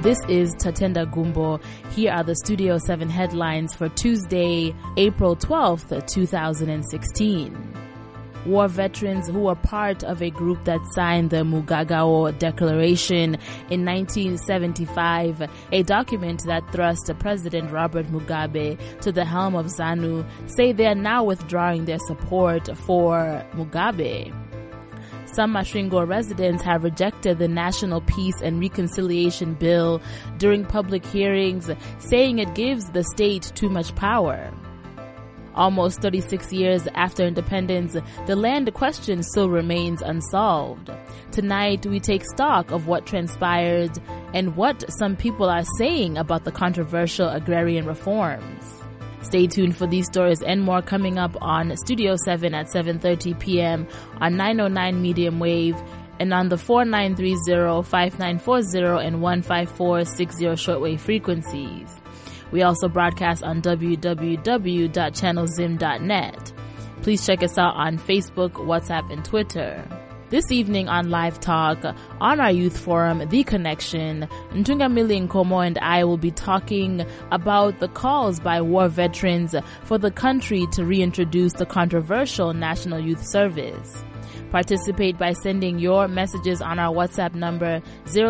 This is Tatenda Gumbo. Here are the Studio 7 headlines for Tuesday, April 12th, 2016. War veterans who were part of a group that signed the Mugagao Declaration in 1975, a document that thrust President Robert Mugabe to the helm of ZANU, say they are now withdrawing their support for Mugabe. Some Masvingo residents have rejected the National Peace and Reconciliation Bill during public hearings, saying it gives the state too much power. Almost 36 years after independence, the land question still remains unsolved. Tonight, we take stock of what transpired and what some people are saying about the controversial agrarian reforms. Stay tuned for these stories and more coming up on Studio 7 at 7:30 p.m. on 909 medium wave and on the 4930, 5940, and 15460 shortwave frequencies. We also broadcast on www.channelzim.net. Please check us out on Facebook, WhatsApp, and Twitter. This evening on Live Talk, on our youth forum, The Connection, Ntunga Mili Nkomo and I will be talking about the calls by war veterans for the country to reintroduce the controversial National Youth Service. Participate by sending your messages on our WhatsApp number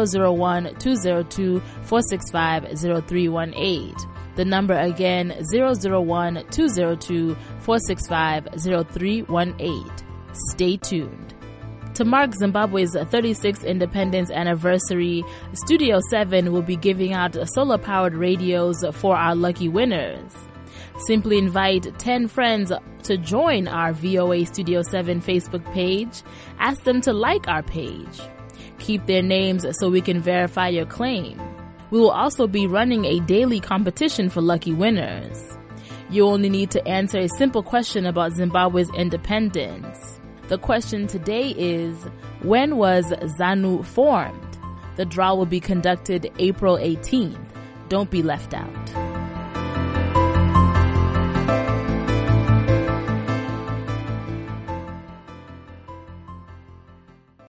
001-202-465-0318. The number again, 001-202-465-0318. Stay tuned. To mark Zimbabwe's 36th independence anniversary, Studio 7 will be giving out solar-powered radios for our lucky winners. Simply invite 10 friends to join our VOA Studio 7 Facebook page. Ask them to like our page. Keep their names so we can verify your claim. We will also be running a daily competition for lucky winners. You only need to answer a simple question about Zimbabwe's independence. The question today is, when was ZANU formed? The draw will be conducted April 18th. Don't be left out.